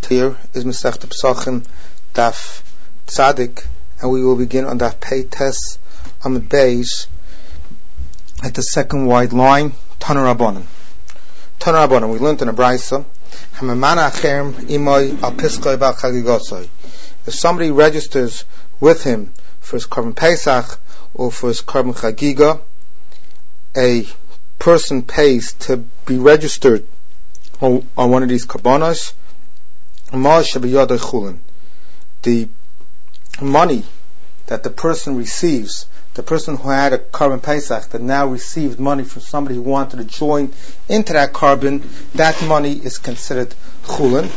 Here is Masechta Pesachim Daf Tzadik, and we will begin on Daf Pei Tes Amud Beis at the second wide line. Tana Rabbanan. We learned in a Brisa, Hamamana Acherem Imoy Al Piskoi Bal Chagigosoi. If somebody registers with him for his Korban Pesach or for his Korban Chagiga, a person pays to be registered on one of these Karbanos. The money that the person receives, the person who had a Korban Pesach that now received money from somebody who wanted to join into that Korban, that money is considered chulin.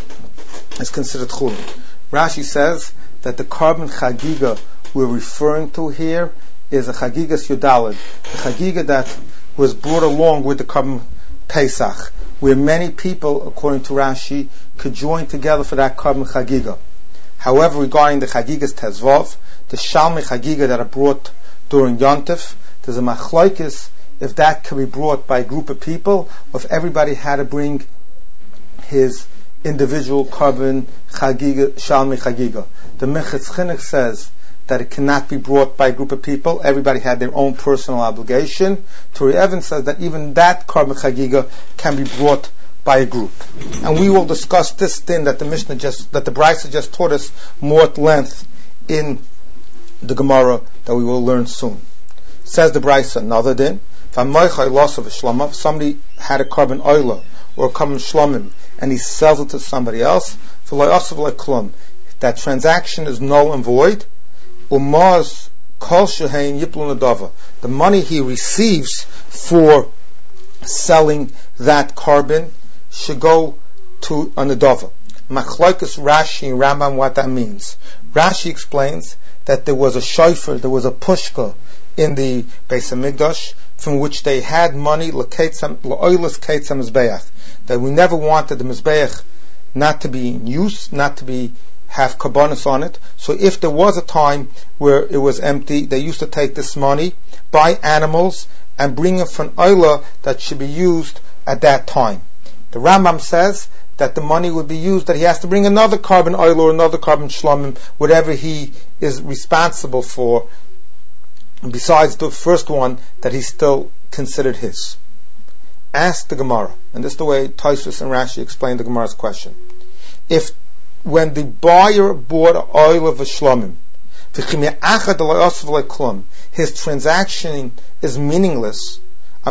Rashi says that the Korban Chagiga we're referring to here is a Chagigas Yudalid, the Chagiga that was brought along with the Korban Pesach, where many people, according to Rashi, could join together for that Korban Chagiga. However, regarding the Chagigas Tezvav, the Shalmi Chagiga that are brought during Yontif, there's a machlokes if that can be brought by a group of people, or if everybody had to bring his individual Korban Chagiga, Shalmi Chagiga. The Mechetz Chinuch says that it cannot be brought by a group of people. Everybody had their own personal obligation. Turi Evans says that even that Korban Chagiga can be brought by a group. And we will discuss this thing that the Brisa just taught us more at length in the Gemara that we will learn soon. Says the Brisa, another din, if somebody had a Korban Oila or a Korban Shlomim and he sells it to somebody else, that transaction is null and void. The money he receives for selling that Korban should go to a Nedava. Machlokes Rashi and Rambam what that means. Rashi explains that there was a shofar, there was a pushka in the Beis HaMikdash from which they had money la'oilas ketzam mizbeach, that we never wanted the mizbeach not to be in use, not to be have karbanos on it. So if there was a time where it was empty, they used to take this money, buy animals, and bring it for an oila that should be used at that time. The Rambam says that the money would be used, that he has to bring another Korban oila or another Korban shlomim, whatever he is responsible for, besides the first one that he still considered his. Ask the Gemara, and this is the way Tosfos and Rashi explained the Gemara's question. If when the buyer bought oil of a shlomim, his transaction is meaningless,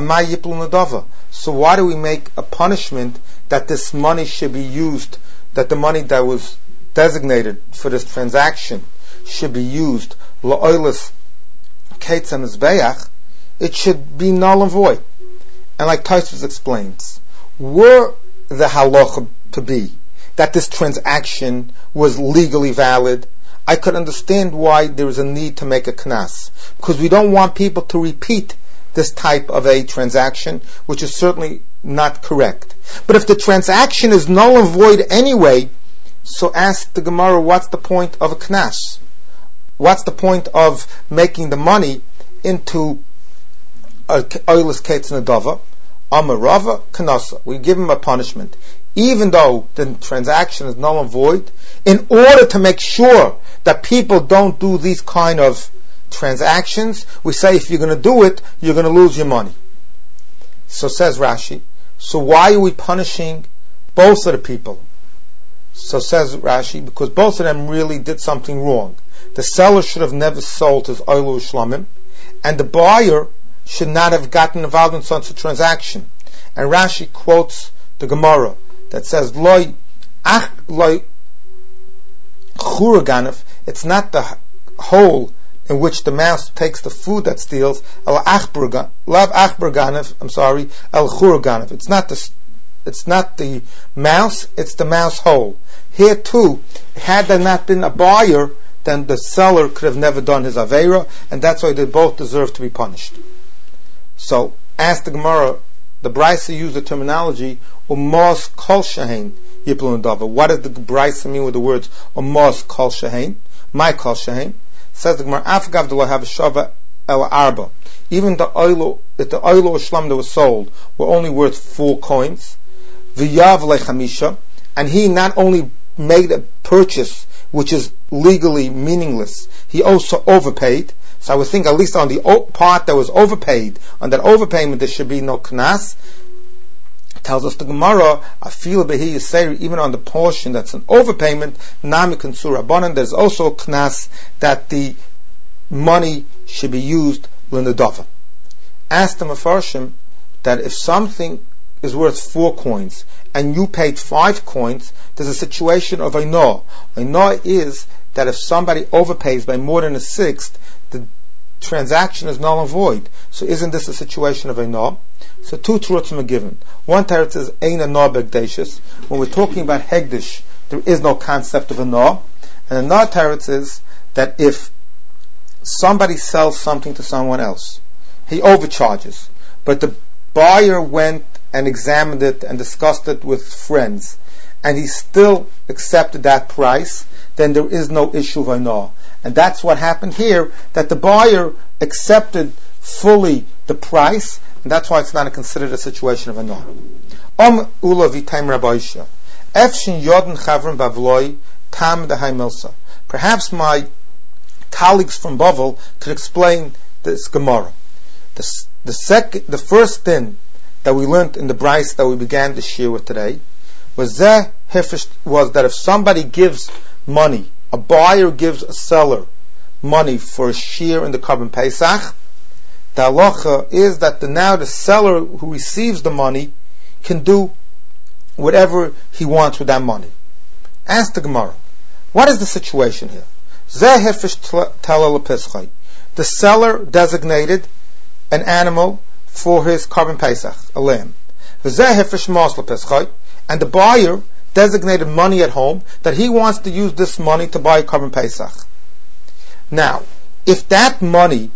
so why do we make a punishment that this money should be used, that the money that was designated for this transaction should be used la'oilas ketzam mizbeach? It should be null and void. And like Tosfos explains, were the halacha to be that this transaction was legally valid, I could understand why there is a need to make a knas, because we don't want people to repeat this type of a transaction, which is certainly not correct. But if the transaction is null and void anyway, so ask the Gemara, what's the point of a knas? What's the point of making the money into a oilas ketz nedava? Amarava kanasa. We give him a punishment, even though the transaction is null and void, in order to make sure that people don't do these kind of transactions. We say if you're going to do it, you're going to lose your money. So says Rashi, so why are we punishing both of the people? So says Rashi, because both of them really did something wrong. The seller should have never sold his oil shlamim, and the buyer should not have gotten involved in such a transaction. And Rashi quotes the Gemara that says, Loi churaganif, it's not the hole in which the mouse takes the food that steals, el churaganif, it's not the mouse, it's the mouse hole. Here too, had there not been a buyer, then the seller could have never done his aveira, and that's why they both deserve to be punished. So, ask the Gemara, the Brisa used the terminology umos kol shehein yiplun dava. What does the Brisa mean with the words umos kol shehein? My kol shehein. Says the Gemara, afgav do have a shava el arba. Even if the oil or shlam that was sold were only worth 4 coins, v'yav lechamisha, and he not only made a purchase which is legally meaningless, he also overpaid. So I would think at least on the part that was overpaid, on that overpayment there should be no knas. Tells us the Gemara, Afil behi yiseri, even on the portion that's an overpayment, nami kensura abonan, there's also a knas that the money should be used l'nedava. Ask the Mefarshim that if something is worth 4 coins and you paid 5 coins, there's a situation of Ainah. Ainah is that if somebody overpays by more than a sixth, the transaction is null and void. So isn't this a situation of Ainah? So 2 terutzim are given. One teretz is Ein Ainah Begdeishis. When we're talking about Hegdish, there is no concept of Ainah. And another teretz is that if somebody sells something to someone else, he overcharges, but the buyer went and examined it and discussed it with friends, and he still accepted that price, then there is no issue of Ainah. And that's what happened here, that the buyer accepted fully the price, and that's why it's not considered a situation of Ainah. Ula v'taim Rabbi Yishia. Efshin yodin chavrim bavloi tam dehai milsa. Perhaps my colleagues from Bavel could explain this Gemara. The first thing that we learned in the Bryce that we began to share with today was that if somebody gives money, a buyer gives a seller money for a shear in the Korban Pesach, the halacha is that now the seller who receives the money can do whatever he wants with that money. Ask the Gemara, what is the situation here? The seller designated an animal for his Korban Pesach, a lamb. And the buyer designated money at home that he wants to use this money to buy a Korban Pesach. Now, if that money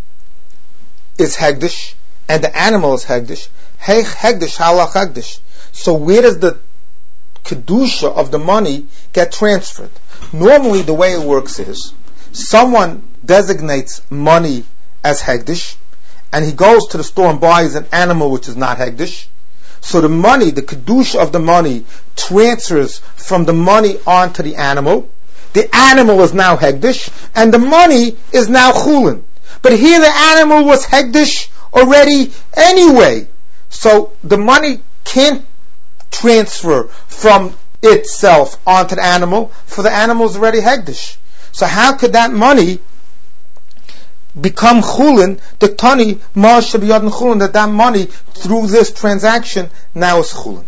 is Hegdish and the animal is Hegdish, Hegdish halach Hegdish. So where does the Kedusha of the money get transferred? Normally the way it works is someone designates money as Hegdish and he goes to the store and buys an animal which is not Hegdish. So the money, the Kedusha of the money transfers from the money onto the animal. The animal is now Hegdish and the money is now Chulin. But here the animal was Hegdish already anyway. So the money can't transfer from itself onto the animal, for the animal is already Hegdish. So how could that money become Chulin? The Tani Mar Shabiyad Chulin, that money through this transaction now is Chulin.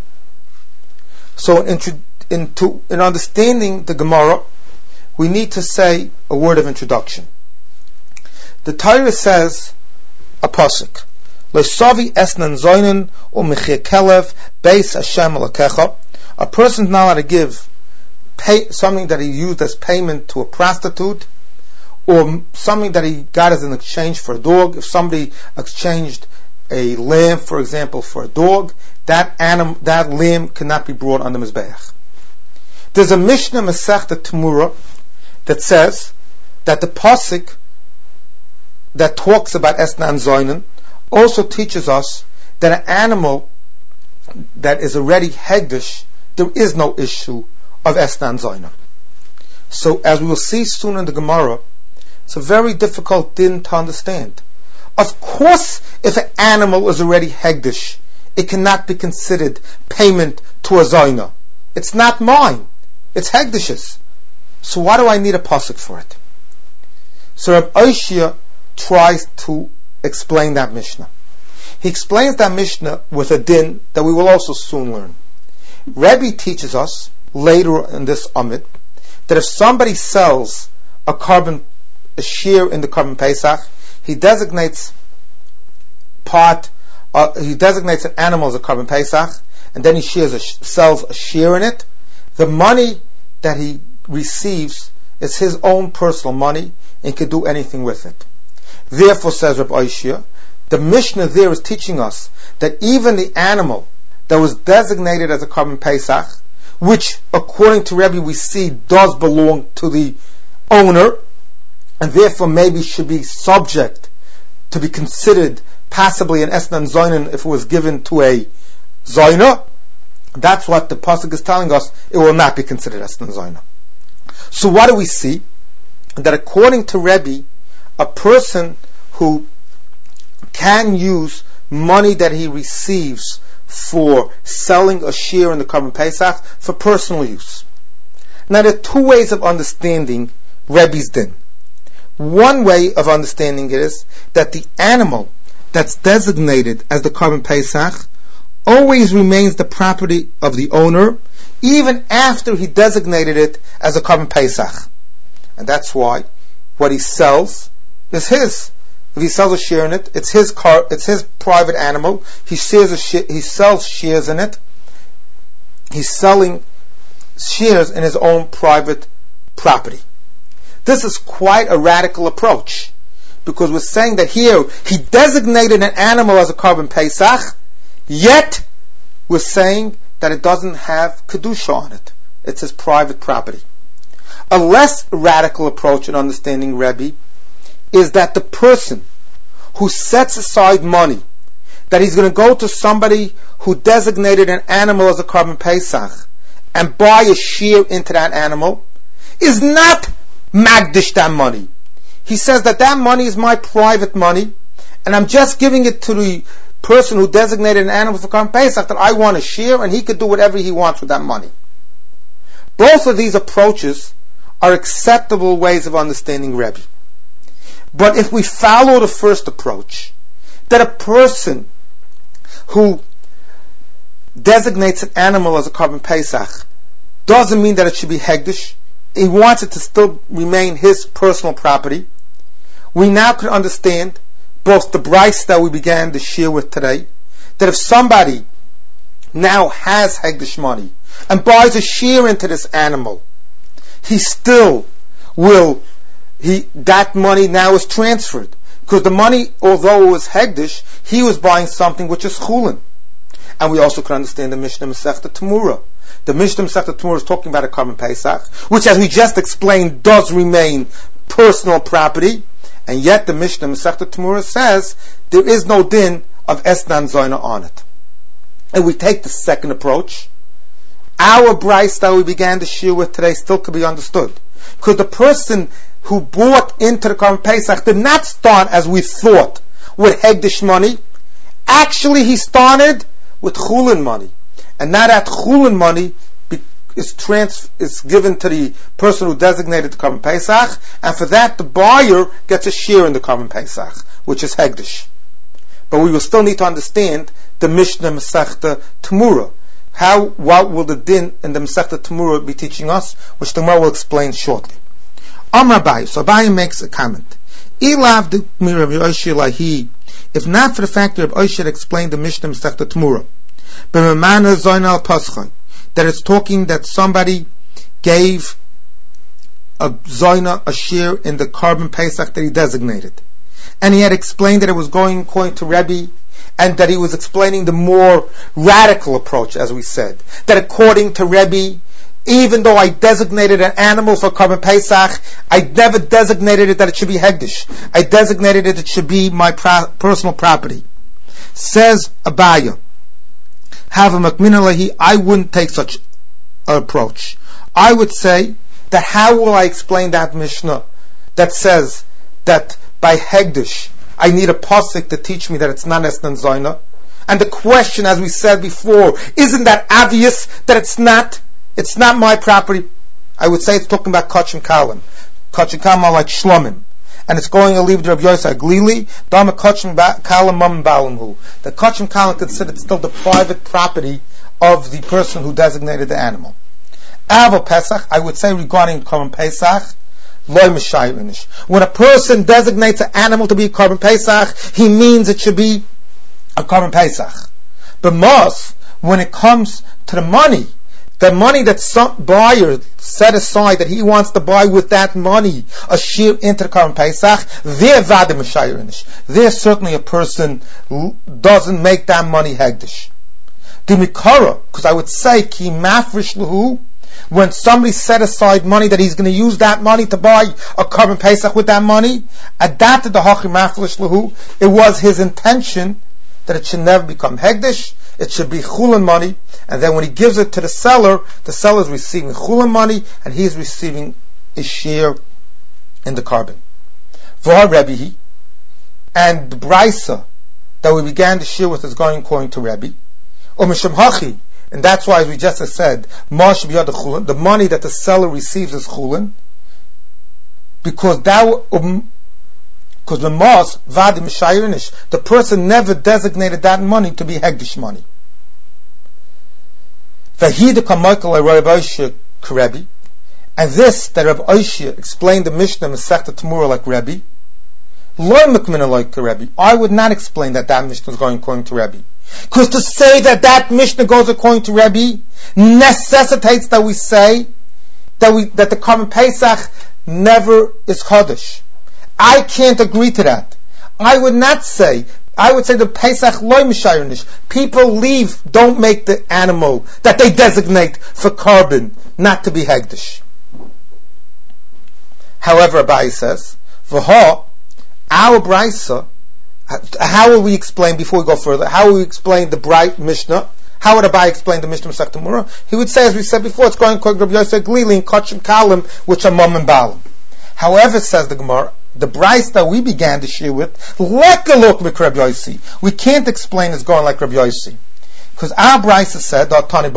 So in understanding the Gemara, we need to say a word of introduction. The Torah says a pasuk, Lesavi esnan zoinen u'mechir kelev beis Hashem alakecha. A person is not allowed to give something that he used as payment to a prostitute, or something that he got as an exchange for a dog. If somebody exchanged a lamb, for example, for a dog, that lamb cannot be brought on the Mizbeach. There's a Mishnah Masechta Temura that says that the pasuk that talks about Esnan Zoinen also teaches us that an animal that is already Hegdish, there is no issue of Esnan Zoinen. So as we will see soon in the Gemara, it's a very difficult din to understand. Of course, if an animal is already Hegdish, it cannot be considered payment to a Zoina. It's not mine. It's Hegdish's. So why do I need a pasuk for it? So Rabbi Oshia tries to explain that Mishnah. He explains that Mishnah with a din that we will also soon learn. Rebbe teaches us later in this Amid that if somebody sells a shear in the Korban Pesach, he designates an animal as a Korban Pesach, and then he sells a shear in it. The money that he receives is his own personal money and can do anything with it. Therefore, says Rabbi Oshia, the Mishnah there is teaching us that even the animal that was designated as a Korban Pesach, which according to Rebbe we see does belong to the owner, and therefore maybe should be subject to be considered possibly an Esnan Zoinen if it was given to a Zoina, That's what the pasuk is telling us. It will not be considered Esnan Zoina. So what do we see? That according to Rebbe, a person who can use money that he receives for selling a shear in the Korban Pesach for personal use. Now there are two ways of understanding Rebbe's din. One way of understanding it is that the animal that's designated as the Korban Pesach always remains the property of the owner, even after he designated it as a Korban Pesach. And that's why what he sells is his. If he sells a shear in it, it's his private animal. He sells shears in it. He's selling shears in his own private property. This is quite a radical approach, because we're saying that here he designated an animal as a Korban Pesach, yet we're saying that it doesn't have Kedusha on it. It's his private property. A less radical approach in understanding Rebbe is that the person who sets aside money, that he's going to go to somebody who designated an animal as a Korban Pesach and buy a shear into that animal, is not magdish that money. He says that money is my private money, and I'm just giving it to the person who designated an animal for Korban Pesach that I want a shear, and he could do whatever he wants with that money. Both of these approaches are acceptable ways of understanding Rebbe. But if we follow the first approach, that a person who designates an animal as a Korban Pesach doesn't mean that it should be hegdish. He wants it to still remain his personal property. We now can understand both the Bryce that we began the shir with today, that if somebody now has hegdish money and buys a shear into this animal, he still will, that money now is transferred. Because the money, although it was hegdish, he was buying something which is chulin. And we also can understand the Mishnah Masechta Tamura. The Mishnah Masechta Tamura is talking about a Korban Pesach, which, as we just explained, does remain personal property. And yet the Mishnah Masechta Tamura says there is no din of Esnan Zoina on it. And we take the second approach. Our Bryce that we began the shir with today still could be understood. Because the person who bought into the Korban Pesach did not start as we thought with hegdish money. Actually, he started with chulin money, and now that chulin money is given to the person who designated the Korban Pesach, and for that the buyer gets a share in the Korban Pesach, which is hegdish. But we will still need to understand the Mishnah Masechta Tamura. What will the din in the Masechta Tamura be teaching us, which the Gemara will explain shortly. Amar Abaye, so Abaye makes a comment. If not for the fact that Rabbi Oshel explained the Mishnah Masechta Tamura, that it's talking that somebody gave a zoina, a shear in the Korban Pesach that he designated, and he had explained that it was going according to Rebbe, and that he was explaining the more radical approach, as we said, that according to Rebbe, even though I designated an animal for Korban Pesach, I never designated it that it should be hegdish. I designated it should be my personal property. Says Abaye, I wouldn't take such an approach. I would say that how will I explain that Mishnah that says that by hegdish I need a pasuk to teach me that it's not Esnan Zoina? And the question, as we said before, isn't that obvious that it's not my property? I would say it's talking about Kachim Kalim. Kachim Kalim are like Shlomim. And it's going to leave the Rabbi Yosef Glili, Dama Kachim Kalim Mam Balimhu. The Kachim Kalim considered still the private property of the person who designated the animal. Avo Pesach, I would say regarding Korban Pesach, Loy Meshayinish. When a person designates an animal to be a Korban Pesach, he means it should be a Korban Pesach. But most, when it comes to the money that some buyer set aside that he wants to buy with that money a shear into the Korban Pesach, there's certainly a person who doesn't make that money hegdish. Dimikara, because I would say ki mafrish lahu, when somebody set aside money that he's going to use that money to buy a Korban Pesach with that money, adapted the hachi mafrish lahu, it was his intention that it should never become hegdish. It should be chulin money, and then when he gives it to the seller is receiving chulin money, and he's receiving a share in the carbon. V'ha Rebbe, and the brisa that we began the share with is going according to Rebbe. Umisham hachi, and that's why, as we just said, the money that the seller receives is chulin, because the person never designated that money to be hegdish money. And this that Rav Oshia explained the Mishnah Masechta Tamura like Rebbe, I would not explain that Mishnah is going according to Rebbe. Because to say that Mishnah goes according to Rebbe necessitates that we say that the Korban Pesach never is Chodesh. I can't agree to that. I would say the Pesach loy mishayirnish. People don't make the animal that they designate for carbon not to be hegdish. However, Abai says, V'ha, our brisa, how will we explain, before we go further, how will we explain the bright Mishnah? How would Abai explain the Mishnah Masechta Tamura? He would say, as we said before, it's going according to Rabbi Yosef Glili and Kachim Kalim, which are Mom and Balim. However, says the Gemara, the brisa that we began to share with, we can't explain it's going like Rabbi Yossi. Because our brisa said,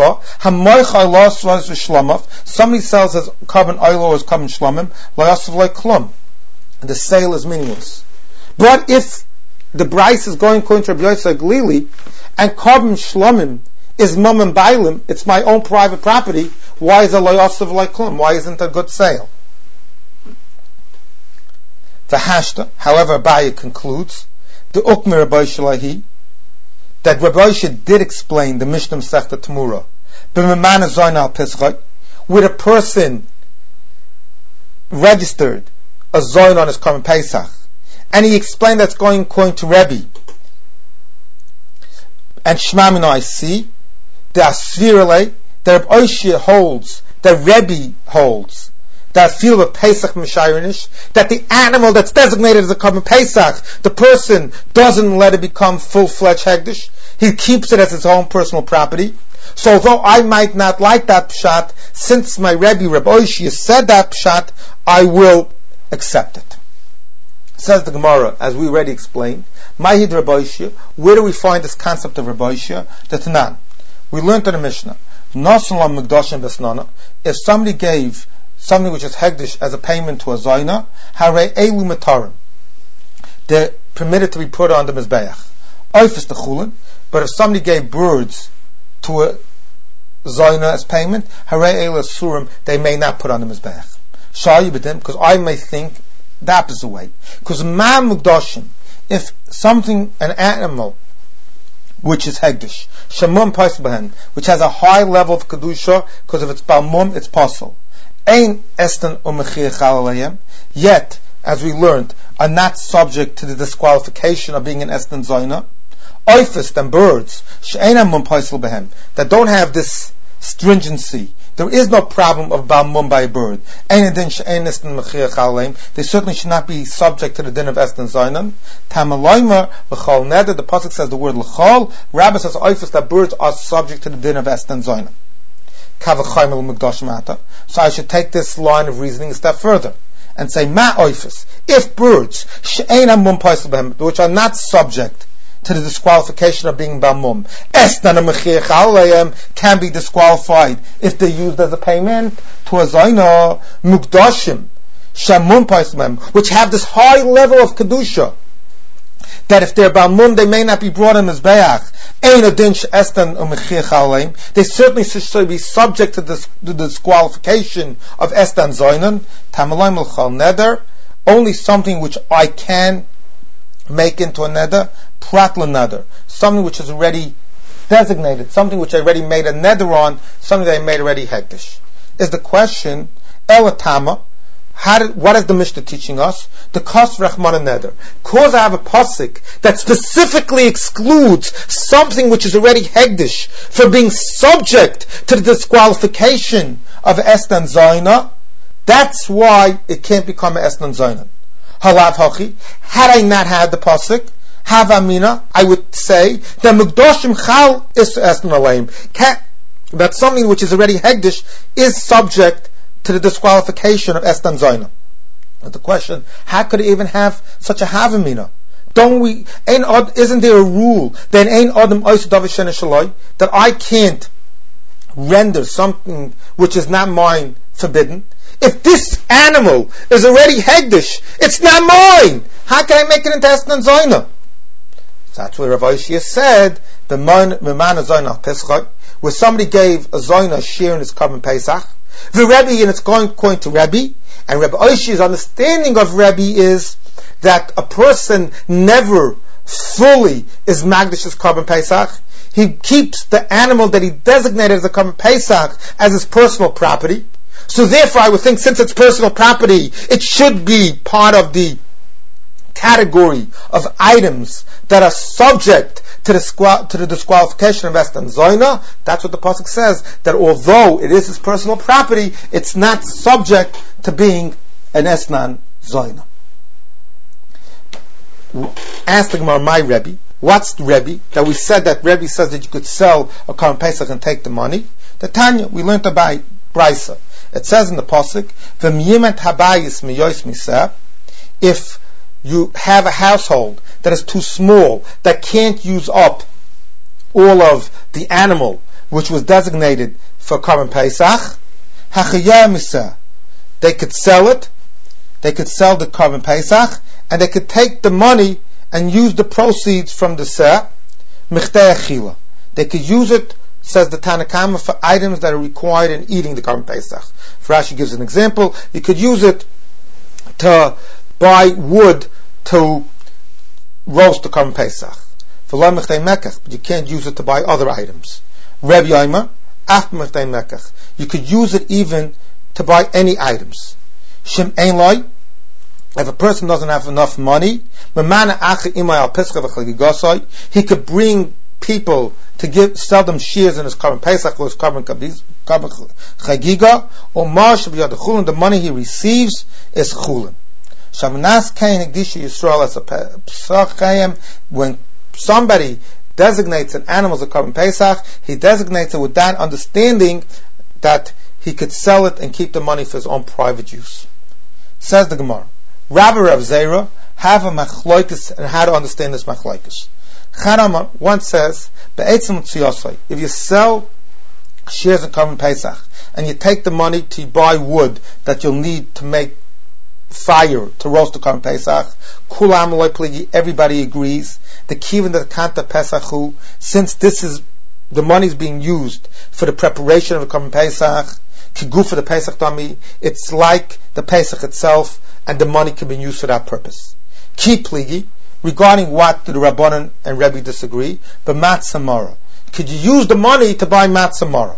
somebody sells his carbon oil or his carbon shlomim, the sale is meaningless. But if the brisa is going according to Rabbi Yosef Glili, and carbon shlomim is mum and bailim, it's my own private property, why is it loyasav like klum? Why isn't it a good sale? The hashta, however, Abaye concludes, the ukmer Rabbi Shalahi, that Rabbi Yosef did explain the Mishnah Masechta Tamura, b'memana zoyin al pischai, with a person registered a zoyin on his Korban Pesach, and he explained that's going according to Rebbe. And Shema Mino I see, the Asvirale, that Rabbi Oshia holds, that Rebbe holds, that field of Pesach Mishayirnish, that the animal that's designated as a Korban Pesach, the person doesn't let it become full-fledged hegdish. He keeps it as his own personal property. So although I might not like that pshat, since my Rebbe, Rabbi Oshia, said that pshat, I will accept it. Says the Gemara, as we already explained, Mahid Rabbi Oshia, where do we find this concept of Rabbi Oshia? The Tanan. We learned in the Mishnah, if somebody gave something which is hegdish as a payment to a zayna, hare elu matarim, they're permitted to be put on the mizbeach. Oifis the chulin, but if somebody gave birds to a zayna as payment, hare elu surim, they may not put on the mizbeach. Shayi b'dim, because I may think the opposite way. Because ma mugdashim, if something, an animal, which is hegdish, shamum paisel behen, which has a high level of kedusha, because if it's balmum, it's pasul. Ein esten umechir chalalayim, yet, as we learned, are not subject to the disqualification of being an esten zayna. Oifis, and birds, she'enam mum paisel behen, that don't have this stringency. There is no problem of balmum by a bird. They certainly should not be subject to the din of esten zaynam. Tamalayma l'chol neder. The pasuk says the word l'chol. Rabbi says oifus that birds are subject to the din of esten zaynam. So I should take this line of reasoning a step further and say ma oifus. If birds which are not subject to the disqualification of being balmum, can be disqualified if they're used as a payment to a zayna mukdashim shamum paismem, which have this high level of kedusha, that if they're balmum they may not be brought in as bayach. They certainly should be subject to the disqualification of estan zaynan. Tamalayim l'chal neder, only something which I can make into a neder, pratla neder, something which is already designated, something which I already made a neder on, something that I made already hegdish. Is the question, elatama, what is the Mishnah teaching us? The kas rachman neder. Because I have a pasuk that specifically excludes something which is already hegdish for being subject to the disqualification of estan zayna, that's why it can't become an estan zayna. Halav hachi, had I not had the pasuk, Havamina, I would say, that Mugdoshim Chal is Esnan Aleim. That something which is already Hegdish is subject to the disqualification of Esnan Zoina. But the question, how could it even have such a Havamina? Isn't there a rule that I can't render something which is not mine forbidden? If this animal is already Hegdish, it's not mine. How can I make it into Esnan Zoina? That's where Rav Oshia said, where somebody gave a Zoina a share in his Korban Pesach, the Rebbe, and it's going to Rebbe, and Rabbi Oshia's understanding of Rebbe is that a person never fully is Magdash's Korban Pesach. He keeps the animal that he designated as a Korban Pesach as his personal property. So therefore I would think, since it's personal property, it should be part of the category of items that are subject to the disqualification of Esnan Zoina. That's what the pasuk says, that although it is his personal property, it's not subject to being an Esnan Zoina. Ask the Gemara, my Rebbe, what's the Rebbe? That we said that Rebbe says that you could sell a Korban Pesach and take the money. The Tanya, we learned about Brisa. It says in the pasuk, "V'myimet habayis miyois miseh." If you have a household that is too small, that can't use up all of the animal which was designated for Korban Pesach, hachiyah miseh, they could sell it. They could sell the Korban Pesach, and they could take the money and use the proceeds from the seh, michtei achila. They could use it, says the Tanna Kama, for items that are required in eating the Korban Pesach. Rashi gives an example. You could use it to buy wood to roast the Korban Pesach. But you can't use it to buy other items. Reb Yomer, you could use it even to buy any items. Shem Ein Loi, if a person doesn't have enough money, he could bring people to sell them shares in his Korban Pesach or his Korban Chagiga, or the money he receives is chulin. When somebody designates an animal as a Korban Pesach, he designates it with that understanding that he could sell it and keep the money for his own private use. Says the Gemara, Rabbi Rav Zera have a machloikis, and how to understand this machloikis. Chanamar once says, if you sell shares in Korban Pesach and you take the money to buy wood that you'll need to make fire to roast the Korban Pesach, kulam loy pligi, everybody agrees. The kivin that kanta Pesachu, since this is the money is being used for the preparation of the Korban Pesach, kigu for the Pesach dami, it's like the Pesach itself, and the money can be used for that purpose. Ki pligi, regarding what the Rabbanan and Rebbe disagree, but matzah mara. Could you use the money to buy matzah mara?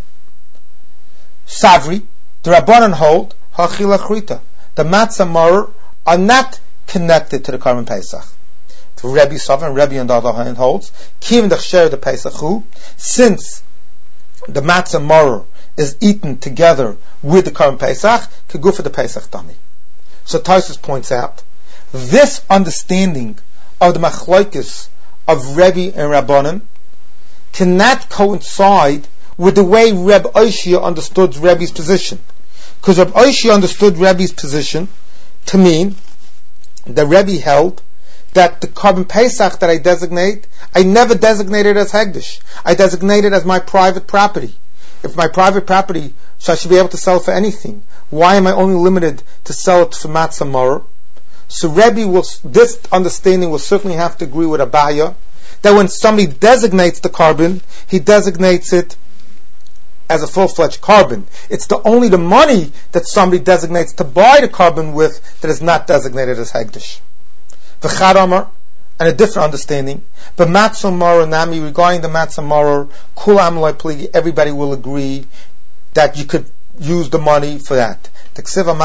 Savri, the Rabbanan hold, hachila chrita. The matzah mara are not connected to the Korban Pesach. The Rebbe Sov and Rebbe on the other hand holds, kim the share the Pesachu, since the matzah mara is eaten together with the Korban Pesach, could go for the Pesach dami. So Tosfos points out, this understanding of the machlokes of Rebbe and Rabbanan cannot coincide with the way Reb Oshia understood Rebbe's position. Because Reb Oshia understood Rebbe's position to mean that Rebbe held that the Korban Pesach that I designate, I never designated as Hegdish. I designated as my private property. If my private property, so I should be able to sell it for anything. Why am I only limited to sell it for matzah maror? So this understanding will certainly have to agree with Abaya, that when somebody designates the carbon, he designates it as a full-fledged carbon. It's only the money that somebody designates to buy the carbon with that is not designated as Hegdish. V'chad and a different understanding, but matzah maror nami, regarding the matzah maror, kulam loy pligi, everybody will agree that you could use the money for that. The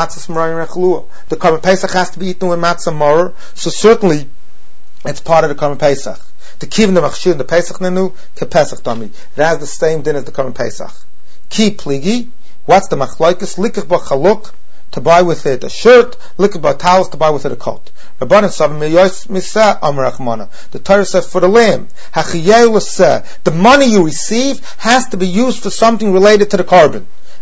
Korban Pesach has to be eaten with matzah maror, so certainly it's part of the Korban Pesach. The kivin the machshir and the Pesach nenu ke Pesach dami. It has the same din as the Korban Pesach. Ki pligi, what's the machloikis? Likach b'chaluk to buy with it a shirt, liquid batalis to buy with it a coat. The Torah says for the lamb, the money you receive has to be used for something related to the carbon.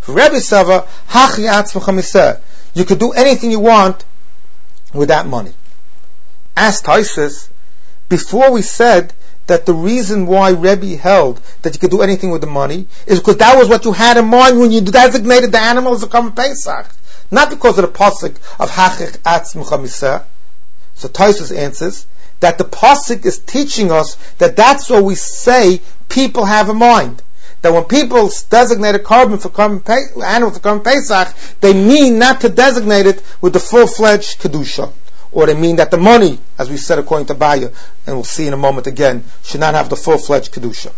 You could do anything you want with that money. As Taisus, before we said that the reason why Rebbe held that you could do anything with the money is because that was what you had in mind when you designated the animal as a Korban Pesach. Not because of the pasuk of Hachich Atzmecha Miseh. So Taisus answers that the pasuk is teaching us that that's what we say people have in mind. That when people designate a animal for Korban Pesach, they mean not to designate it with the full-fledged Kedusha. Or they mean that the money, as we said according to Baya, and we'll see in a moment again, should not have the full-fledged Kedusha.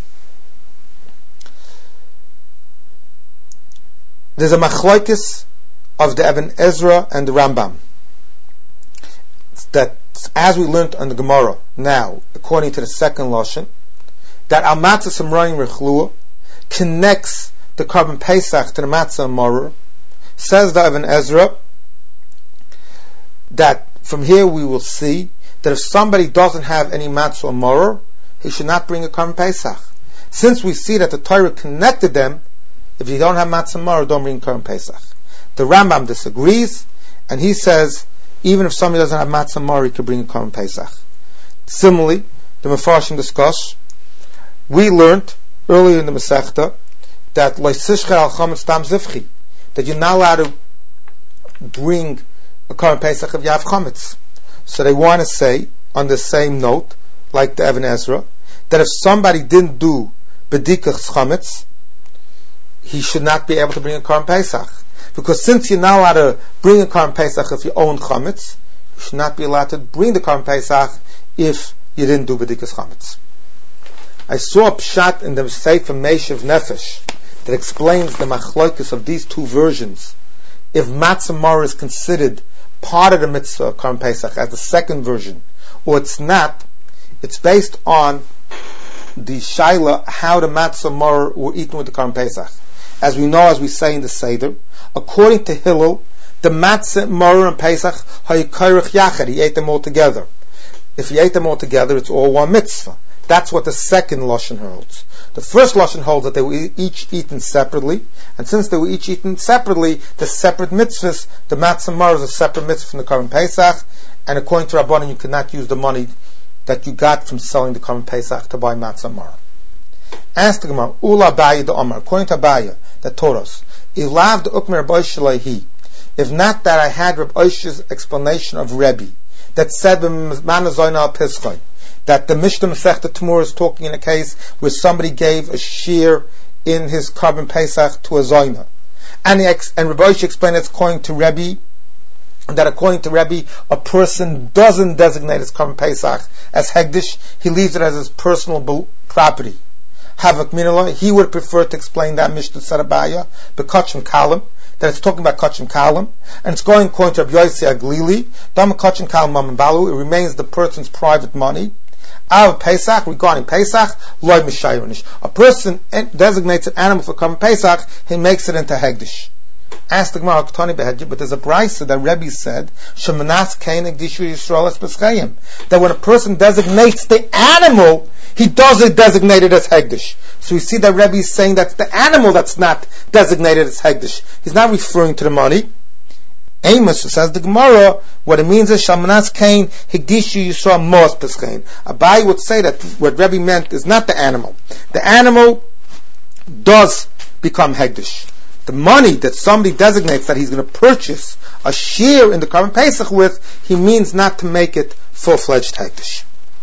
There's a machlokes of the Ibn Ezra and the Rambam. That, as we learned on the Gemara, now, according to the second Lashon, that Al Matzah Samrayim Rechlua connects the Korban Pesach to the Matzah Maror. Says the Ibn Ezra that from here we will see that if somebody doesn't have any Matzah Maror, he should not bring a Korban Pesach. Since we see that the Torah connected them, if you don't have Matzah Maror, don't bring Korban Pesach. The Rambam disagrees, and he says even if somebody doesn't have Matzah Maror, he could bring a Korban Pesach. Similarly, the Mefarshim discuss, we learned earlier in the Masechta that that you're not allowed to bring a Korban Pesach if you have chametz. So they want to say, on the same note, like the Ibn Ezra, that if somebody didn't do bedikach chametz, he should not be able to bring a Korban Pesach. Because since you're not allowed to bring a Korban Pesach if you own chametz, you should not be allowed to bring the Korban Pesach if you didn't do bedikach chametz. I saw a pshat in the Sefer Meishav Nefesh that explains the machlokes of these two versions. If Matzah Maror is considered part of the mitzvah of Korban Pesach as the second version, or it's not, it's based on the shaila how the Matzah Maror were eaten with the Korban Pesach. As we know, as we say in the Seder, according to Hillel, the Matzah Maror and Pesach hayikayrich yachad, he ate them all together. If he ate them all together, it's all one mitzvah. That's what the second Lashon holds. The first Lashon holds that they were each eaten separately, and since they were each eaten separately, the separate mitzvahs, the Matzah Maror is a separate mitzvah from the Korban Pesach, and according to Rabbanan, you cannot use the money that you got from selling the Korban Pesach to buy Matzah Maror. Ask the Gemara, Ula Abaya the Omar, according to Abaya, that taught us, Ilav the Ukmer Rabbi Shalahi, if not that I had Rabbi Oish's explanation of Rebbe, that said, that the Mishnah Masechta Tamur is talking in a case where somebody gave a shear in his Korban Pesach to a Zoyna. And Rabbi Oish explained it's according to Rebbe, that according to Rebbe, a person doesn't designate his Korban Pesach as Hegdish, he leaves it as his personal property. Havak Minallah, he would prefer to explain that Mishnah Sarabaya, Bekachim Kalam, that it's talking about Kachim Kalam, and it's going according to Rabbi Yossi Aglili, Dama Kachim Kalam Mambalu, it remains the person's private money. Av Pesach, regarding Pesach, loy mishayonish. A person designates an animal for Korban Pesach, he makes it into Hegdish. Ask the Gemara, but there's a brisa that Rebbe said, Shemanas Kain Hegdishu Yisrael Es B'Schayim, that when a person designates the animal, he does it designated as Hegdish. So we see that Rebbe is saying that's the animal that's not designated as Hegdish. He's not referring to the money. Amos, says the Gemara, what it means is Shamanas Kain Higdishu Yisrael Mos Peschain. Abai would say that what Rebbe meant is not the animal. The animal does become Hegdish. The money that somebody designates that he's going to purchase a shear in the Korban Pesach with, he means not to make it full-fledged Hegdish.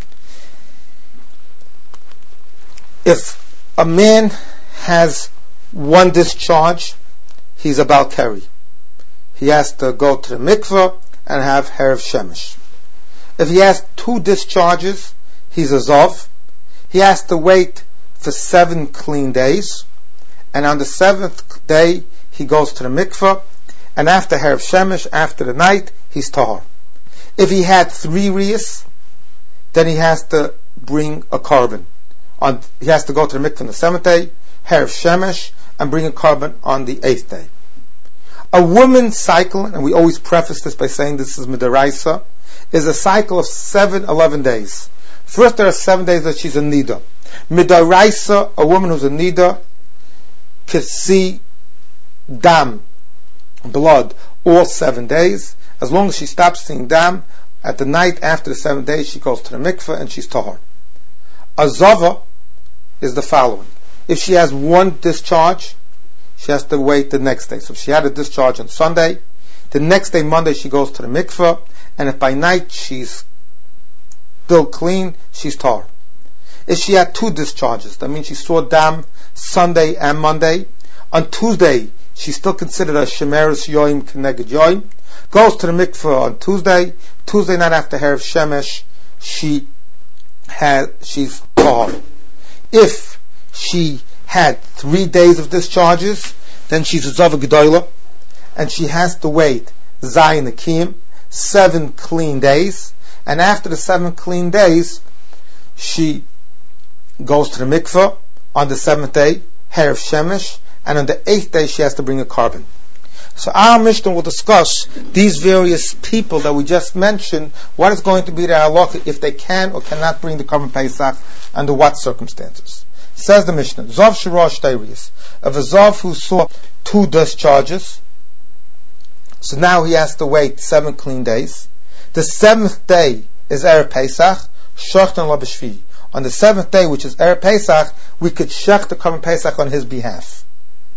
If a man has one discharge, he's a Bal Keri. He has to go to the mikveh and have Erev Shemesh. If he has two discharges, he's a Zov. He has to wait for 7 clean days, and on the 7th day he goes to the mikveh, and after Erev Shemesh, after the night, he's Tahor. If he had 3 riyas, then he has to bring a carbon. He has to go to the mikveh on the 7th day, Erev Shemesh, and bring a carbon on the 8th day. A woman's cycle, and we always preface this by saying this is midaraisa, is a cycle of 11 days. First, there are 7 days that she's a nida. Midaraisa, a woman who's a nida, can see dam, blood, all 7 days. As long as she stops seeing dam, at the night after the 7 days, she goes to the mikveh and she's tahor. A zava is the following. If she has one discharge, she has to wait the next day. So if she had a discharge on Sunday, the next day, Monday, she goes to the mikveh, and if by night she's still clean, she's tahor. If she had 2 discharges, that means she saw dam Sunday and Monday, on Tuesday, she's still considered a shemeres yoim keneged yoim, goes to the mikveh on Tuesday night after Erev Shemesh, she's tahor. If she had 3 days of discharges, then she's a zava gedola, and she has to wait zayin akim, 7 clean days, and after the 7 clean days, she goes to the mikveh on the 7th day, Erev Shemesh, and on the 8th day she has to bring a carbon. So our Mishnah will discuss these various people that we just mentioned, what is going to be their halacha if they can or cannot bring the carbon Pesach, under what circumstances. Says the Mishnah, Zav Shirash Darius, of a Zav who saw 2 discharges, so now he has to wait 7 clean days. The 7th day is Erev Pesach, Shachtan La B'Shvi. On the 7th day, which is Erev Pesach, we could shech the carbon Pesach on his behalf.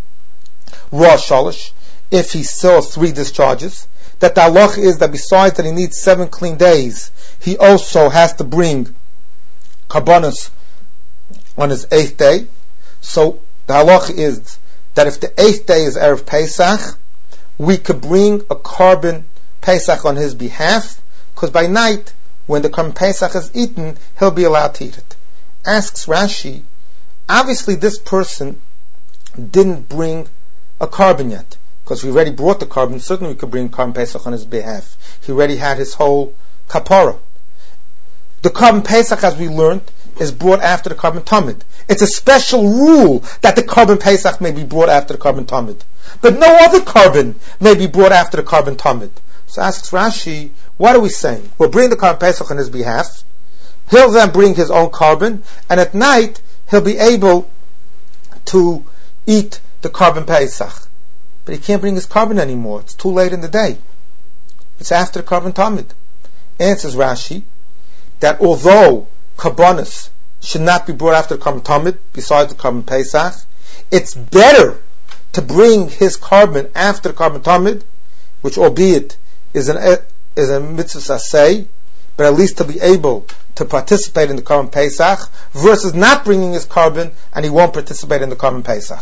Rosh Shalosh, if he saw 3 discharges, that the halacha is that besides that he needs 7 clean days, he also has to bring karbanos on his 8th day. So the halacha is that if the 8th day is Erev Pesach, we could bring a carbon Pesach on his behalf, because by night, when the carbon Pesach is eaten, he'll be allowed to eat it. Asks Rashi, obviously this person didn't bring a carbon yet, because we already brought the carbon. Certainly we could bring carbon Pesach on his behalf. He already had his whole kapara. The carbon Pesach, as we learned, is brought after the carbon tamid. It's a special rule that the carbon Pesach may be brought after the carbon tamid, but no other carbon may be brought after the carbon tamid. So asks Rashi, what are we saying? We'll bring the carbon Pesach on his behalf. He'll then bring his own carbon, and at night he'll be able to eat the carbon Pesach. But he can't bring his carbon anymore. It's too late in the day. It's after the carbon tamid. Answers Rashi that although karbanos should not be brought after the carbon tamid, besides the carbon Pesach, it's better to bring his carbon after the carbon tamid, which albeit is a mitzvah asay, but at least to be able to participate in the carbon Pesach, versus not bringing his carbon and he won't participate in the carbon Pesach.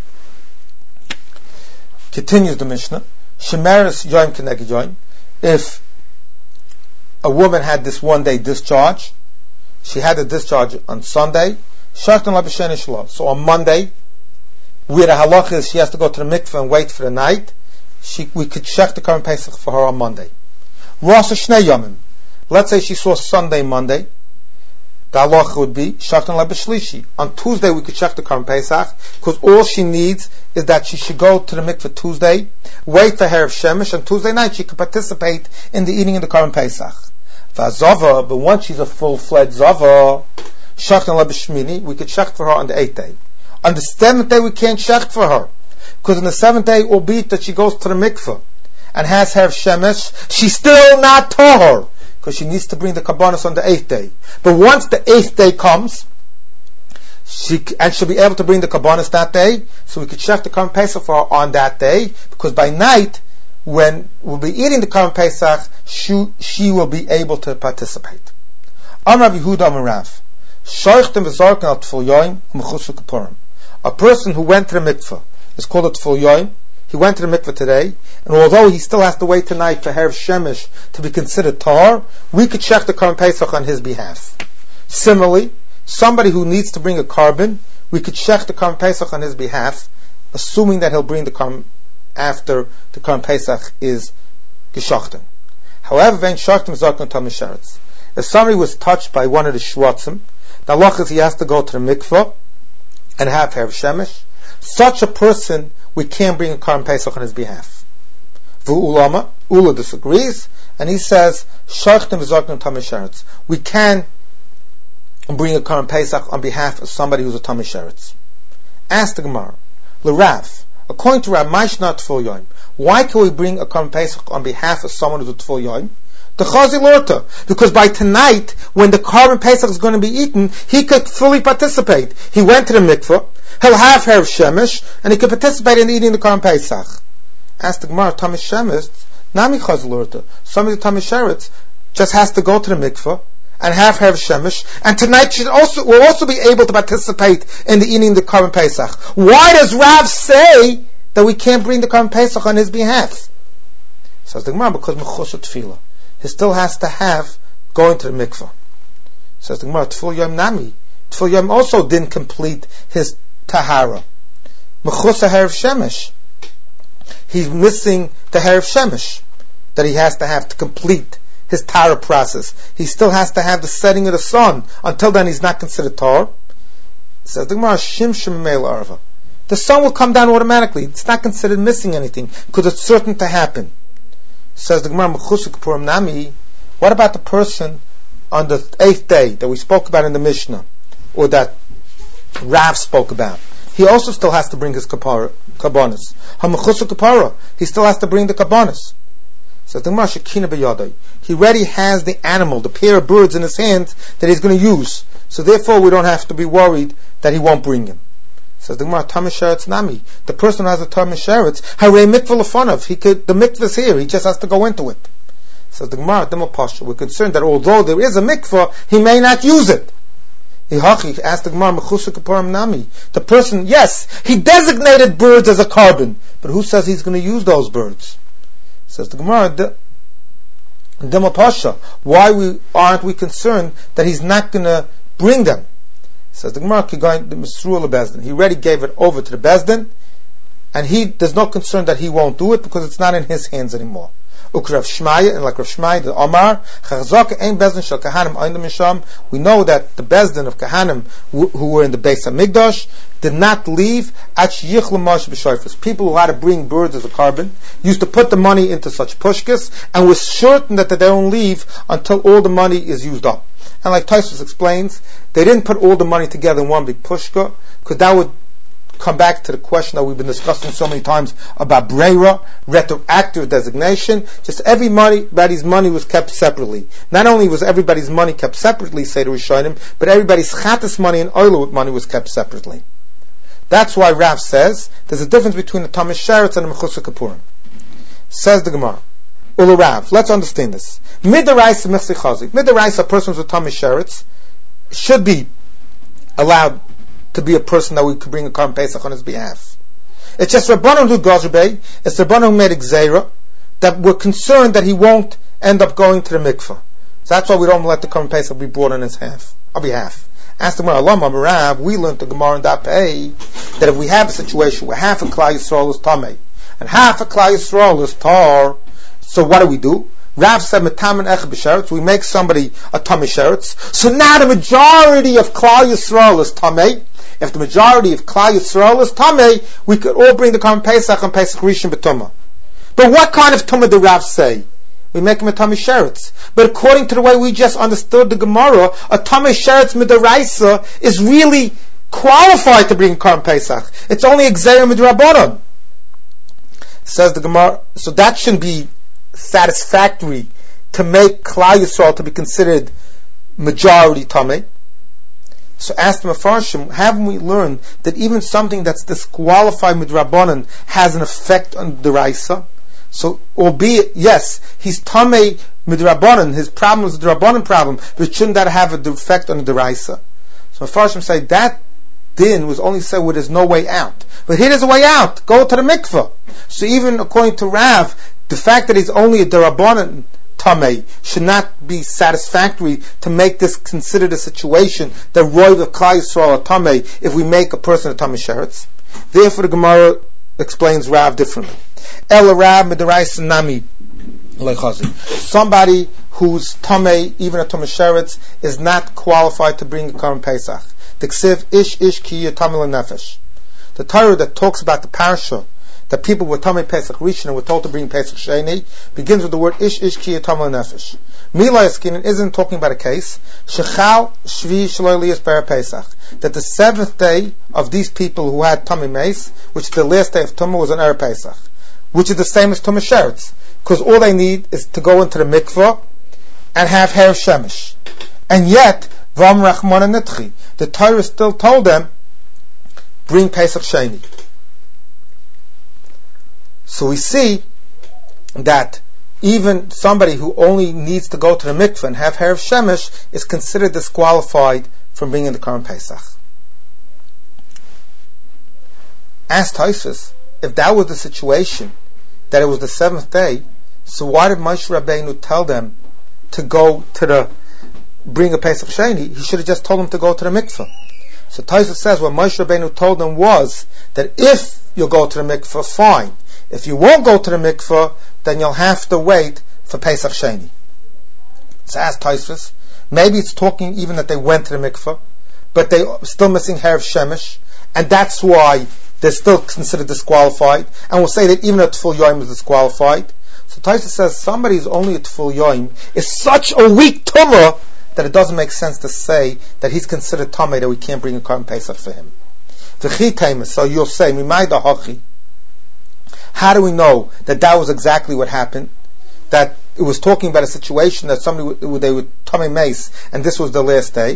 Continues the Mishnah, Shemeres Yoim Keneged Yoim. If a woman had this 1 day discharge, she had a discharge on Sunday, Shachtan La B'Sheni Shlo. So on Monday, where the halacha is she has to go to the mikveh and wait for the night, we could shech the carbon Pesach for her on Monday. Rosh Shnei Yomim. Let's say she saw Sunday, Monday. The halacha would be Shachtan La B'Shlishi. On Tuesday we could shech the carbon Pesach, because all she needs is that she should go to the mikveh Tuesday, wait for Erev Shemesh, and Tuesday night she could participate in the eating of the carbon Pesach. V'azava, but once she's a full-fledged zava, Shachtan La B'Shmini, we could shech for her on the 8th day. On the 7th day we can't shech for her, because on the 7th day, albeit that she goes to the mikveh and has Erev Shemesh, she's still not tahor, because she needs to bring the karbanos on the 8th day. But once the 8th day comes, she'll be able to bring the karbanos that day, so we could shech the carbon Pesach for her on that day, because by night, when we'll be eating the carbon Pesach, she will be able to participate. Amar Yehuda Amar Rav, Shoichtem v'zorken al tful yoim u'mechus v'kapurim. A person who went to the mikveh is called a tful yoim. He went to the mikveh today, and although he still has to wait tonight for Erev Shemesh to be considered tahor, we could shech the carbon Pesach on his behalf. Similarly, somebody who needs to bring a carbon, we could shech the carbon Pesach on his behalf, assuming that he'll bring the carbon after the carbon Pesach is geshachten. However, vein shachtem zakon tamisharetz. If somebody was touched by one of the shvatzim, the halacha is he has to go to the mikveh and have Erev Shemesh. Such a person, we can't bring a carbon Pesach on his behalf. V'ulama, Ula disagrees, and he says, Shachtim v'zorknim tamei sheretz. We can bring a Korban Pesach on behalf of somebody who's a tamei sheretz. Ask the Gemara, L'Rav, according to Rav, Maishna Tful Yom, why can we bring a Korban Pesach on behalf of someone who's a Tful Yom? The Chazi Lorta, because by tonight, when the Korban Pesach is going to be eaten, he could fully participate. He went to the mikveh, he'll have Erev Shemesh, and he could participate in eating the Korban Pesach. Ask the Gemara, Tamei Sheretz, Nami Chazi Lorta, somebody Tamei Sheretz just has to go to the mikveh and have Erev Shemesh, and tonight will also be able to participate in the eating the Korban Pesach. Why does Rav say that we can't bring the Korban Pesach on his behalf? Says the Gemara, because Mechusha Tefillah. He still has to have going to the mikveh. Says the Gemara, Tful Yom Nami. Tful Yom also didn't complete his Tahara. Mechusa Erev Shemesh. He's missing the Erev Shemesh that he has to have to complete his Tahara process. He still has to have the setting of the sun. Until then, he's not considered Tahar. Says the Gemara, Shim Shim Meil Arva. The sun will come down automatically. It's not considered missing anything because it's certain to happen. Says the Gemara, Mechusik Purim Nami. What about the person on the 8th day that we spoke about in the Mishnah, or that Rav spoke about? He also still has to bring his kabbanis. HaMechusik Kapara. He still has to bring the kabbanis. Says the Gemara, Shekina B'yadai. He already has the animal, the pair of birds in his hands that he's going to use. So therefore, we don't have to be worried that he won't bring him. Says the Gemara, Tamei Sheretz Nami. The person who has a Tamei Sheretz, Harei Mikvah Lefonav. The mikvah is here. He just has to go into it. Says the Gemara, Dema Pasha. We're concerned that although there is a mikvah, he may not use it. Hihachi asked the Gemara, Mechusik Kaparim Nami. The person, yes, he designated birds as a carbon, but who says he's going to use those birds? Says the Gemara, Dema Pasha. Why aren't we concerned that he's not going to bring them? Says the Gemara, he already gave it over to the Bezdin, and there's no concern that he won't do it because it's not in his hands anymore. Ukrav Shmaya, and like Rav Shmaya, the Omar, we know that the Bezdin of Kahanim who were in the Beis HaMikdash did not leave people who had to bring birds as a carbon used to put the money into such pushkas and was certain that they don't leave until all the money is used up. And like Tosfos explains, they didn't put all the money together in one big pushka, because that would come back to the question that we've been discussing so many times about breira, retroactive designation. Just everybody's money was kept separately. Not only was everybody's money kept separately, say the Rishonim, but everybody's chatas money and oilot money was kept separately. That's why Rav says there's a difference between the Tamei Sheretz and the Mechusik Kapurim. Says the Gemara, Ula Rav, let's understand this. Midaraisa Mechsi Chazik. Midaraisa, a person with Tamei Sheretz, should be allowed to be a person that we could bring a Korban Pesach on his behalf. It's just Rabbanon who Gazrbei, it's Rabbanon who made a Gzeira, that we're concerned that he won't end up going to the mikveh. So that's why we don't let the Korban Pesach be brought on his behalf. Ask the Gemara, Allah Rav, we learned the Gemara in Dapei that if we have a situation where half of Klal Yisrael is Tamei and half of Klal Yisrael is Tar, so what do? Rav said, Metaman Ech B'Sheretz, we make somebody a Tamei Sheretz. So now the majority of Klal Yisrael is Tamei. If the majority of Klal Yisrael is Tamei, we could all bring the Korban Pesach and Pesach Rishon B'Tumah. But what kind of Tumah did Rav say? We make him a Tamei Sheretz. But according to the way we just understood the Gemara, a Tamei Sheretz Midaraisa is really qualified to bring Korban Pesach. It's only Gzeira Midrabanan. Says the Gemara, so that shouldn't be satisfactory to make Klal Yisrael to be considered majority Tamei. So ask the Mefarshim, haven't we learned that even something that's disqualified Midrabanan has an effect on the Raisa? So, albeit, yes, he's Tamei Midrabanan, his problem is the Rabbanan problem, but shouldn't that have an effect on the Raisa? So Mefarshim say that din was only said where there's no way out. But here there's a way out. Go to the mikveh. So even according to Rav, the fact that he's only a Darabanan Tamei should not be satisfactory to make this considered a situation that Roy of Klal Yisrael are Tamei if we make a person a Tamei Sheretz. Therefore the Gemara explains Rav differently. El Rav Midaraisa Nami Lechazi. Somebody who's Tamei, even a Tamei Sheretz, is not qualified to bring a Korban Pesach. The Ksiv Ish Ki Tamei Nefesh. The Torah that talks about the parasha that people with Tamei Pesach Rishon and were told to bring Pesach Sheni begins with the word Ish Ki Yatamel Nefesh. Mila Yaskinin isn't talking about a case Shechal Shvi Shaloi Liyas Ber Pesach, that the seventh day of these people who had Tamei Meis, which the last day of Tumah was on Erev Pesach, which is the same as Tumah Sheretz, because all they need is to go into the mikvah and have hair of Shemesh. And yet, Vam Rachmana Nitchi, the Torah still told them, bring Pesach Sheni. So we see that even somebody who only needs to go to the mikveh and have hair of Shemesh is considered disqualified from bringing the Korban Pesach. Ask Tosfos, if that was the situation, that it was the seventh day, so why did Moshe Rabbeinu tell them to go to bring a Pesach Sheni? He should have just told them to go to the mikveh. So Tosfos says what Moshe Rabbeinu told them was that if you'll go to the mikveh, fine. If you won't go to the mikveh, then you'll have to wait for Pesach Sheni. So ask Tosfos, maybe it's talking even that they went to the mikveh, but they are still missing hair of Shemesh, and that's why they're still considered disqualified, and we'll say that even a Tful Yom is disqualified. So Tosfos says somebody who's only a Tful Yom is such a weak tumah that it doesn't make sense to say that he's considered tamei, that we can't bring a Korban Pesach for him. So you'll say, how do we know that that was exactly what happened? That it was talking about a situation that somebody they were tamei meis, and this was the last day.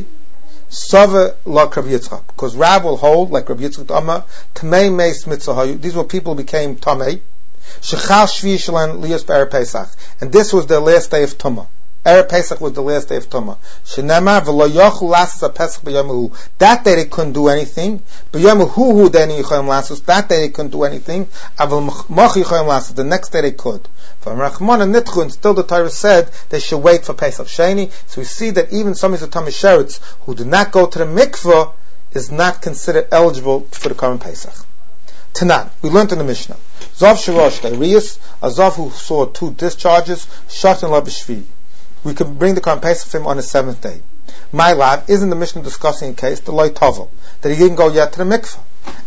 Sava like Rabbi Yitzchak, because Rav will hold like Rabbi Yitzchak Amma tamei meis mitzvah. These were people who became tamei. Shechal shvi shalan liyos be'er Pesach, and this was the last day of Tumah. Erev Pesach was the last day of Tumah. Shenema v'lo yochel lasas Pesach b'yomahu. That day they couldn't do anything. B'yomahu deni yichayim lasas. That day they couldn't do anything. Aval mach yichayim lasas. The next day they could. From Rachmana Nitchu, and still the Torah said they should wait for Pesach Sheni. So we see that even some of the Tamei Sheretz who did not go to the mikveh is not considered eligible for the Korban Pesach. Tanan, we learned in the Mishnah. Zav Shorosh Riyas, a Zav who saw two discharges, Shatan La B'Shvi. We could bring the Korban Pesach for him on the seventh day. My lab, isn't the Mishnah discussing a case, the Loi Tovel, that he didn't go yet to the mikveh?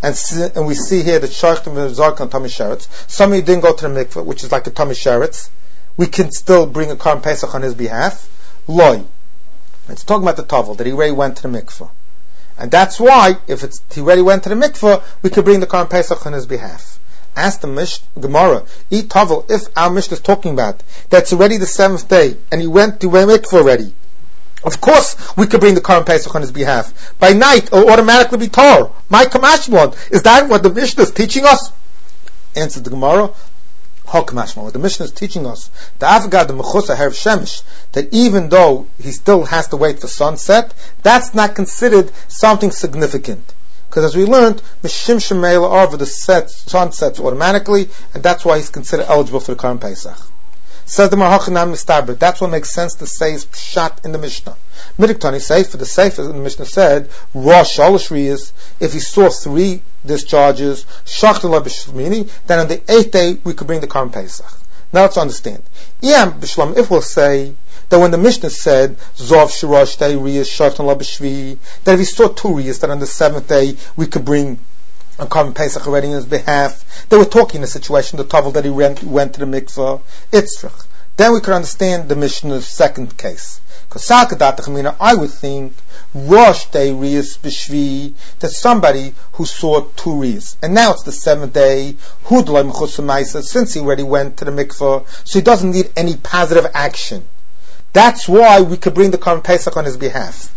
And we see here that Shachtim V'Zark on Tamei Sheretz. Somebody didn't go to the mikveh, which is like the Tamei Sheretz. We can still bring a Korban Pesach on his behalf. Loi. It's talking about the Tovel, that he already went to the mikveh. And that's why, if he already went to the mikveh, we could bring the Korban Pesach on his behalf. Ask the Gemara, if our Mishnah is talking about that's already the seventh day and he went to mikveh already, of course we could bring the Korban Pesach on his behalf. By night it'll automatically be Torah. My Kamashmon, is that what the Mishnah is teaching us? Answers the Gemara, what the Mishnah is teaching us, the Avgad the Mechusa Hair of Shemesh, that even though he still has to wait for sunset, that's not considered something significant. Because as we learned, Mishim Shemela Arva, the sun sets automatically, and that's why he's considered eligible for the Korban Pesach. Says the Marhachanam Mistabra, that's what makes sense to say is Pshat in the Mishnah. Midiktani Sefer, the Sefer in the Mishnah said, Rosh Shalosh Riyas, if he saw three discharges, Shachtel B'Shmini, then on the eighth day we could bring the Korban Pesach. Now let's understand. If we'll say that when the Mishnah said Zov Shirash Day Riyas Shaftan La B'Shvi, that if he saw two Riyas, that on the seventh day we could bring a Korban Pesach already on his behalf, they were talking in a situation, the Tavel that he went to the mikveh, Itzrach. Then we could understand the Mishnah's second case. Because I would think Rosh Day Riyas B'Shvi, that somebody who saw two Riyas, and now it's the seventh day, since he already went to the mikveh, so he doesn't need any positive action. That's why we could bring the Korban Pesach on his behalf.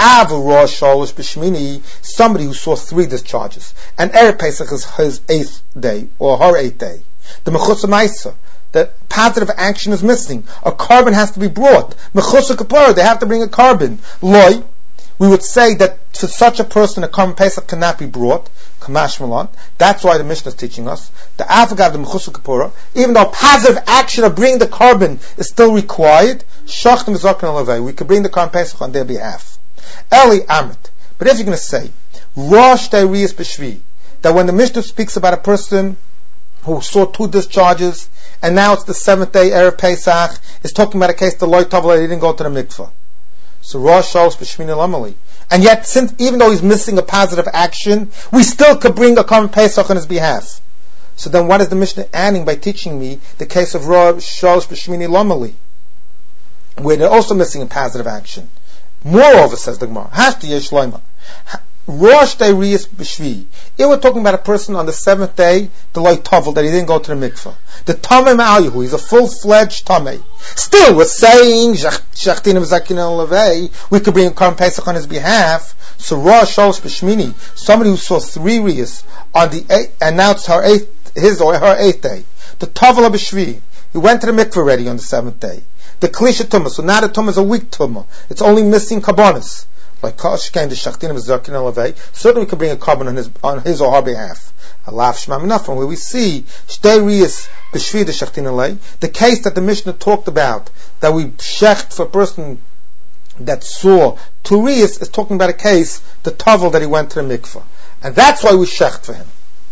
Somebody who saw three discharges, and Erev Pesach is his eighth day, or her eighth day. The Mechutza Maisa, the positive action is missing. A carbon has to be brought. Mechutza Kapara, they have to bring a carbon. Loi, we would say that for such a person a Korban Pesach cannot be brought. Kamash Malan. That's why the Mishnah is teaching us. The Afgad, the Mechutza Kapara, even though positive action of bringing the carbon is still required, Shachtim Zakan Alavei, we could bring the Korban Pesach on their behalf. Eli Amrit. But if you're going to say, Rosh Riyas B'Shvi, that when the Mishnah speaks about a person who saw two discharges, and now it's the seventh day, Erev Pesach, is talking about a case, the Loi Tavla, he didn't go to the mikveh. So Rosh Shalosh B'Shmini Lamali. And yet, since even though he's missing a positive action, we still could bring a Korban Pesach on his behalf. So then what is the Mishnah adding by teaching me the case of Rosh Shalosh B'Shmini Lomali, where they're also missing a positive action? Moreover, says the Gemara, Hashti Yesh Loima, Rosh Day Riyas B'Shvi. If we're talking about a person on the 7th day, the light Tovel, that he didn't go to the mikveh. The Tamei Ma'alyahu, he's a full-fledged Tamei. Still, we're saying, Shachtinim Zakinim Levei, we could bring a Korban Pesach on his behalf. So Rosh Shalosh B'Shmini, somebody who saw 3 Riyas on the 8th, and now it's his or her 8th day. The Tovel B'Shvi, he went to the mikveh already on the 7th day. The Klisha Tumah, so now the Tumah is a weak Tumah. It's only missing Kabbanis. Like Kashkein, the Shachtinim Zakin Levei, certainly we could bring a carbon on his or her behalf. Alaf Shema Minafim, where we see Shtei Riyas B'Shvi the Shachtin Levei, the case that the Mishnah talked about, that we shecht for a person that saw 2 Riyas, is talking about a case, the Tovel that he went to the mikveh. And that's why we shecht for him.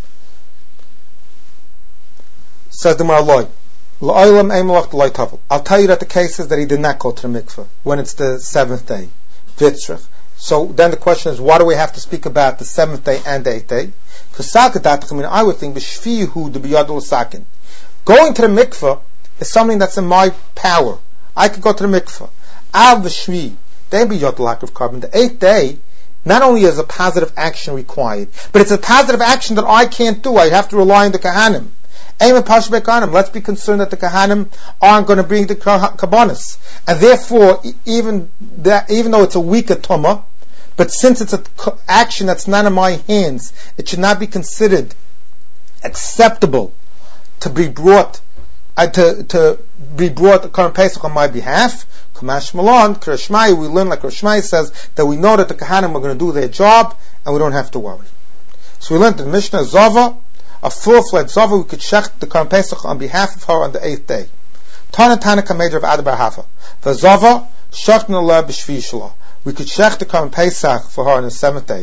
Says the Maraloi, I'll tell you that the case is that he did not go to the mikveh when it's the 7th day. Vitzrich. So then the question is, why do we have to speak about the 7th day and the 8th day? Because I would think going to the mikveh is something that's in my power. I could go to the mikveh. The 8th day, not only is a positive action required, but it's a positive action that I can't do. I have to rely on the Kahanim. Let's be concerned that the Kahanim aren't going to bring the Kabbanis. And therefore, even though it's a weaker Tumah, but since it's an action that's not in my hands, it should not be considered acceptable to be brought a Korban Pesach on my behalf. Kamash Malon, Krishmai, we learn like Krishmai says that we know that the Kahanim are going to do their job and we don't have to worry. So we learned in the Mishnah Zava, a full-fledged Zava, we could shech the Korban Pesach on behalf of her on the 8th day. Tana Kamedir of Adabar Hafa. The Zava, shechna la b'shvi shla. We could shech the Korban Pesach for her on the 7th day.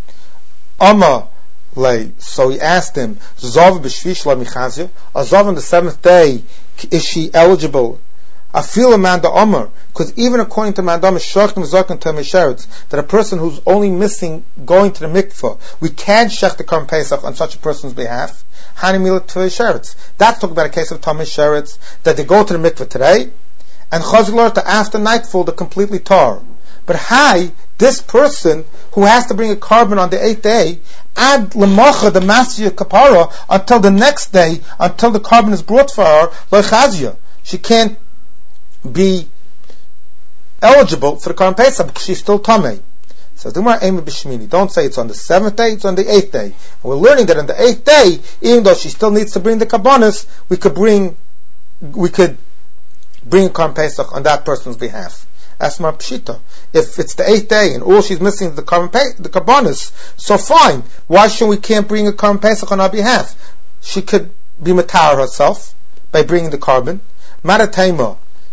So he asked him, Zava b'shvi shla michazia. A Zava on the 7th day, is she eligible? I feel a man the Omer, because even according to Mandam Shachtim Zaken Tamei Sheretz, that a person who's only missing going to the mikveh, we can shech the Korban Pesach on such a person's behalf. Hani Milat Tamei Sheretz. That's talking about a case of Tamei Sheretz, that they go to the mikveh today, and Chazilor to after nightfall they're completely tar. But this person who has to bring a carbon on the 8th day, add lemacha the masya kapara until the next day, until the carbon is brought for her, loichazia. She can't be eligible for the Korban Pesach because she's still Tamei. Says the Gemara, Ema B'Shmini. Don't say it's on the 7th day, it's on the 8th day. And we're learning that on the 8th day, even though she still needs to bring the Kabbanis, we could bring a Korban Pesach on that person's behalf. That's my pshita. If it's the 8th day and all she's missing is the Kabbanis, so fine. Why can't bring a Korban Pesach on our behalf? She could be matar herself by bringing the carbon. Maratayma.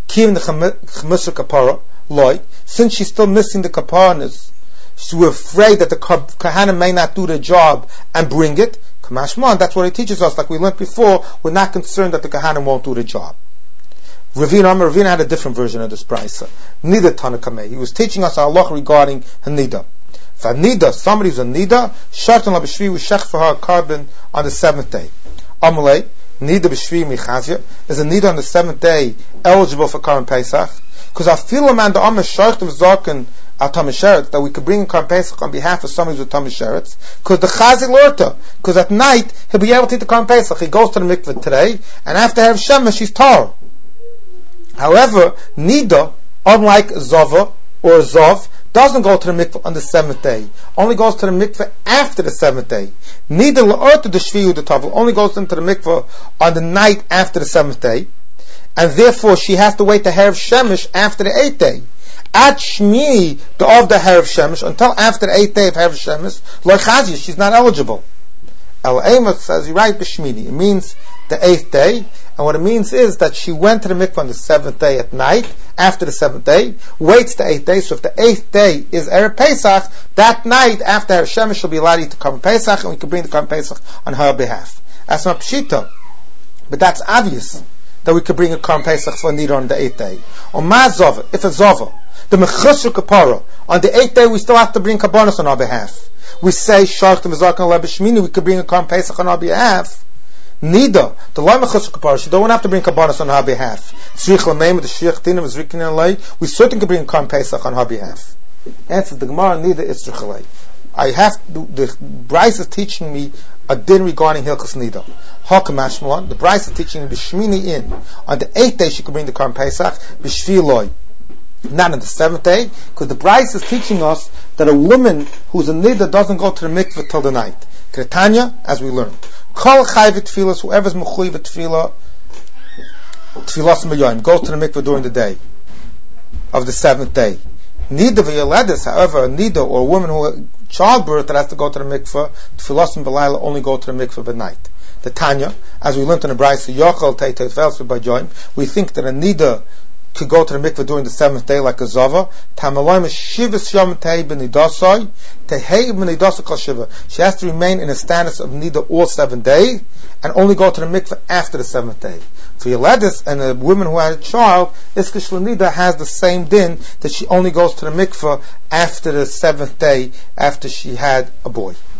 Since she's still missing the kapanas, so we're afraid that the Kahanim may not do the job and bring it. Kamashman, that's what it teaches us. Like we learned before, we're not concerned that the Kahanim won't do the job. Ravina had a different version of this brisa. Nida Tanakameh. He was teaching us our law regarding Hanida. For Nida, somebody who's a Nida, Shartan Labashvi, we shech for her a carbon on the 7th day. Amalei. Nida b'shvi michazia is a nida on the 7th day eligible for Korban Pesach because I feel a man the Amish shortim zaken al Tamei Sheretz that we could bring Korban Pesach on behalf of somebody with Tamei Sheretz because the chazi lorta because at night he'll be able to eat the Korban Pesach. He goes to the mikveh today and after Erev Shemesh he's tar. However, nida, unlike Zava or Zav, doesn't go to the mikveh on the 7th day. Only goes to the mikveh after the 7th day. Neither la'orta the shviu the tavel only goes into the mikveh on the night after the 7th day, and therefore she has to wait to Erev Shemesh after the 8th day. At Shmini of the Erev Shemesh until after the 8th day of Erev Shemesh, loichazia, she's not eligible. El Amos says, you're right, b'Shmini. It means the 8th day, and what it means is that she went to the mikveh on the 7th day at night, after the 7th day, waits the 8th day, so if the 8th day is Erev Pesach, that night after Erev Shemesh she'll be allowed to eat the Korban Pesach, and we can bring the Korban Pesach on her behalf. That's not pshita, but that's obvious that we could bring a Korban Pesach for Nida on the 8th day. On Ma Zova, if it's Zova, the Mechusher Kapara, on the 8th day we still have to bring Kabbanis on our behalf. We say, Sharchtim Zaken Lebeshmini, we could bring a Korban Pesach on our behalf. Nida, the loy mechusar kapara, she don't have to bring karbanos on her behalf. Tzrich l'meim, the shriach tinam is rikin alay. We certainly can bring Karban Pesach on her behalf. Answer the Gemara, Nida is tzrich. I have to, the Bryce is teaching me a din regarding Hilchos Nida. Hakamashmalan, the Bryce is teaching me b'shmini in. On the 8th day she could bring the Karban Pesach, b'shviloi. Not on the 7th day, because the Bryce is teaching us that a woman who's a Nida doesn't go to the mikveh till the night. Ketanya, as we learned. Kol chayvit tefillas, whoever's mechuyev tefillah, tefillas b'yoyim, goes to the mikveh during the day of the 7th day. Nida v'yoledis, however, a Nida or a woman who childbirth that has to go to the mikveh, tefillas b'layla only go to the mikveh at night. The Tanya, as we learned in the Brayso, Yochel Teitei Tefels b'yoyim, we think that a Nida could go to the mikveh during the 7th day like a Zava. Tamalayim shivas yom tei b'nidasai tehei b'nidasai kol shiva. She has to remain in a status of Nida all 7 days and only go to the mikveh after the 7th day. For Yeledis and a woman who had a child, Iskish Nida has the same din that she only goes to the mikveh after the 7th day after she had a boy.